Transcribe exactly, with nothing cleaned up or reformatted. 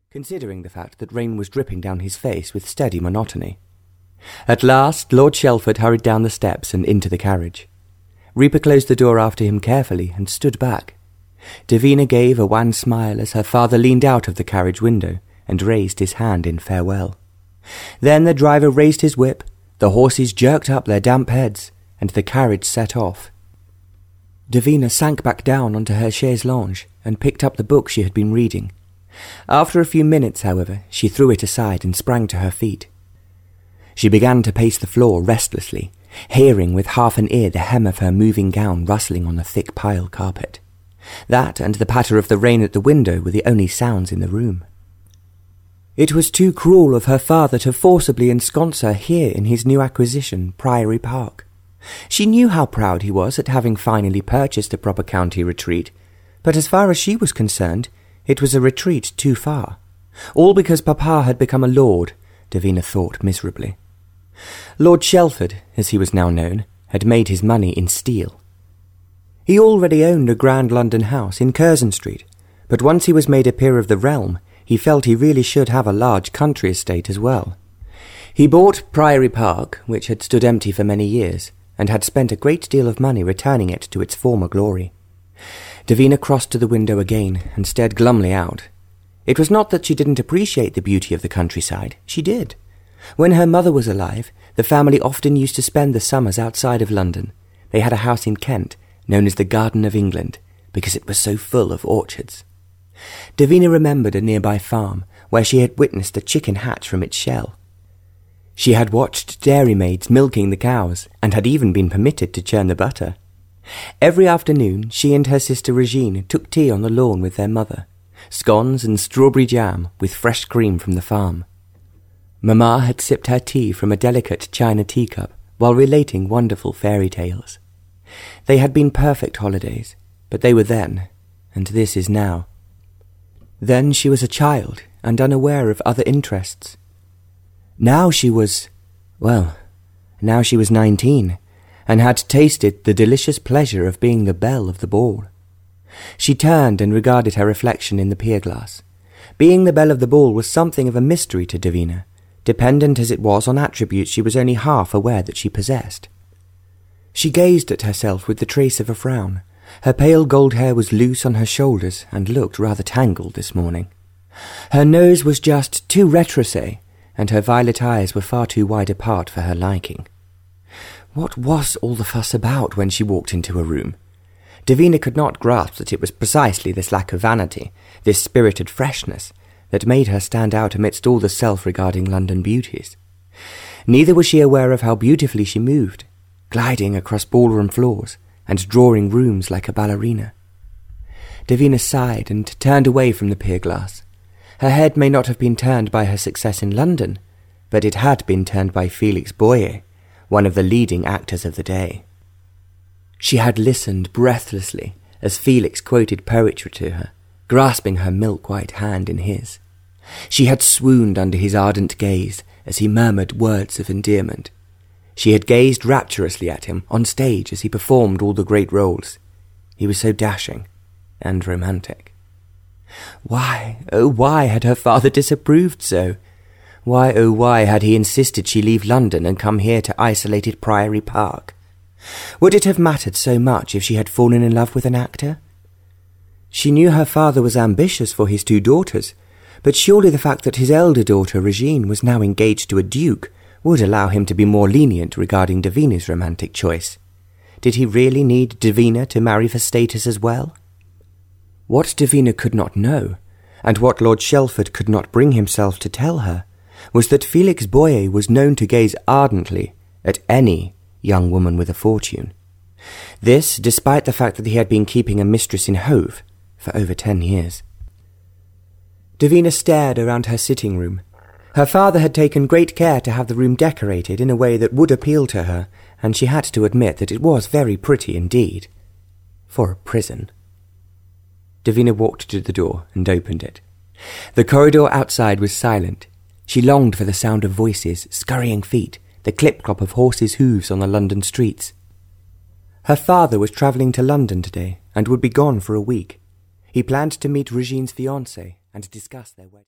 considering the fact that rain was dripping down his face with steady monotony. At last, Lord Shelford hurried down the steps and into the carriage. Reaper closed the door after him carefully and stood back. Davina gave a wan smile as her father leaned out of the carriage window and raised his hand in farewell. Then the driver raised his whip, the horses jerked up their damp heads, and the carriage set off. Davina sank back down onto her chaise longue and picked up the book she had been reading. After a few minutes, however, she threw it aside and sprang to her feet. She began to pace the floor restlessly, hearing with half an ear the hem of her moving gown rustling on the thick pile carpet. That and the patter of the rain at the window were the only sounds in the room. It was too cruel of her father to forcibly ensconce her here in his new acquisition, Priory Park. She knew how proud he was at having finally purchased a proper county retreat, but as far as she was concerned, it was a retreat too far. All because Papa had become a lord, Davina thought miserably. Lord Shelford, as he was now known, had made his money in steel. He already owned a grand London house in Curzon Street, but once he was made a peer of the realm, he felt he really should have a large country estate as well. He bought Priory Park, which had stood empty for many years, and had spent a great deal of money returning it to its former glory. Davina crossed to the window again and stared glumly out. It was not that she didn't appreciate the beauty of the countryside. She did. When her mother was alive, the family often used to spend the summers outside of London. They had a house in Kent, known as the Garden of England, because it was so full of orchards. Davina remembered a nearby farm where she had witnessed a chicken hatch from its shell. She had watched dairymaids milking the cows and had even been permitted to churn the butter. Every afternoon she and her sister Regine took tea on the lawn with their mother, scones and strawberry jam with fresh cream from the farm. Mamma had sipped her tea from a delicate china teacup while relating wonderful fairy tales. They had been perfect holidays, but they were then, and this is now. Then she was a child and unaware of other interests. Now she was, well, now she was nineteen, and had tasted the delicious pleasure of being the belle of the ball. She turned and regarded her reflection in the pier-glass. Being the belle of the ball was something of a mystery to Davina, dependent as it was on attributes she was only half aware that she possessed. She gazed at herself with the trace of a frown. Her pale gold hair was loose on her shoulders and looked rather tangled this morning. Her nose was just too retroussé, and her violet eyes were far too wide apart for her liking. What was all the fuss about when she walked into a room? Davina could not grasp that it was precisely this lack of vanity, this spirited freshness, that made her stand out amidst all the self-regarding London beauties. Neither was she aware of how beautifully she moved, gliding across ballroom floors and drawing rooms like a ballerina. Davina sighed and turned away from the pier-glass. Her head may not have been turned by her success in London, but it had been turned by Felix Boyer, one of the leading actors of the day. She had listened breathlessly as Felix quoted poetry to her, grasping her milk-white hand in his. She had swooned under his ardent gaze as he murmured words of endearment. She had gazed rapturously at him on stage as he performed all the great roles. He was so dashing and romantic. Why, oh why had her father disapproved so? Why, oh why had he insisted she leave London and come here to isolated Priory Park? Would it have mattered so much if she had fallen in love with an actor? She knew her father was ambitious for his two daughters, but surely the fact that his elder daughter, Regine, was now engaged to a duke would allow him to be more lenient regarding Davina's romantic choice. Did he really need Davina to marry for status as well? What Davina could not know, and what Lord Shelford could not bring himself to tell her, was that Felix Boyer was known to gaze ardently at any young woman with a fortune. This, despite the fact that he had been keeping a mistress in Hove for over ten years. Davina stared around her sitting room. Her father had taken great care to have the room decorated in a way that would appeal to her, and she had to admit that it was very pretty indeed. For a prison. Davina walked to the door and opened it. The corridor outside was silent. She longed for the sound of voices, scurrying feet, the clip-clop of horses' hooves on the London streets. Her father was travelling to London today and would be gone for a week. He planned to meet Regine's fiancé and discuss their wedding.